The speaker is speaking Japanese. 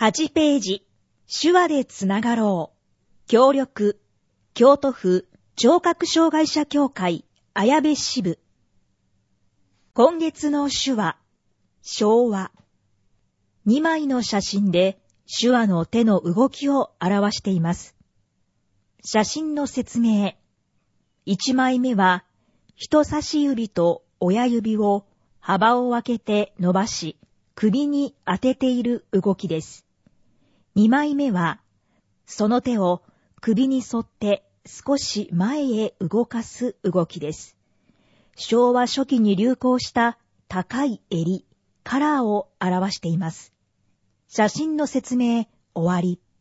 8ページ、手話でつながろう。協力、京都府聴覚障害者協会綾部支部。今月の手話、昭和。2枚の写真で手話の手の動きを表しています。写真の説明。1枚目は、人差し指と親指を幅を分けて伸ばし、首に当てている動きです。2枚目は、その手を首に沿って少し前へ動かす動きです。昭和初期に流行した高い襟、カラーを表しています。写真の説明終わり。